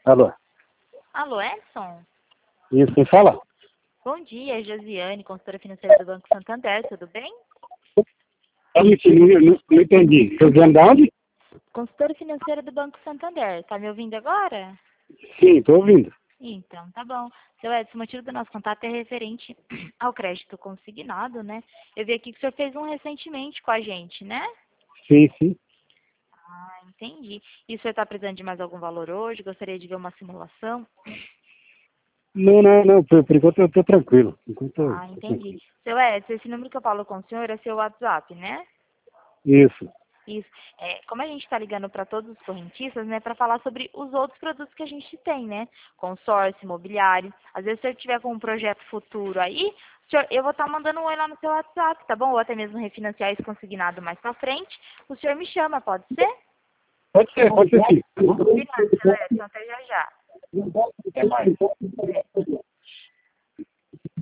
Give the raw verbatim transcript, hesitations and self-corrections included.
Alô? Alô, Edson? Isso, quem fala? Bom dia, Josiane, consultora financeira do Banco Santander, tudo bem? Eu não, não, não, não entendi. Você vem de onde? Consultora financeira do Banco Santander, tá me ouvindo agora? Sim, estou ouvindo. Então, tá bom. Seu Edson, o motivo do nosso contato é referente ao crédito consignado, né? Eu vi aqui que o senhor fez um recentemente com a gente, né? Sim, sim. Ah, entendi. E o senhor está precisando de mais algum valor hoje? Gostaria de ver uma simulação? Não, não, não. Por, por enquanto eu estou tranquilo. Por enquanto eu Ah, tô entendi. tranquilo. Seu Edson, esse número que eu falo com o senhor é seu WhatsApp, né? Isso. Isso. É, como a gente está ligando para todos os correntistas, né, para falar sobre os outros produtos que a gente tem, né? Consórcio, imobiliário. Às vezes, se eu tiver com um projeto futuro aí, senhor, eu vou estar mandando um oi lá no seu WhatsApp, tá bom? Ou até mesmo refinanciar esse consignado mais para frente. O senhor me chama, pode ser? Pode ser, pode ser sim. Combinado, seu Edson. Até já já. Até mais.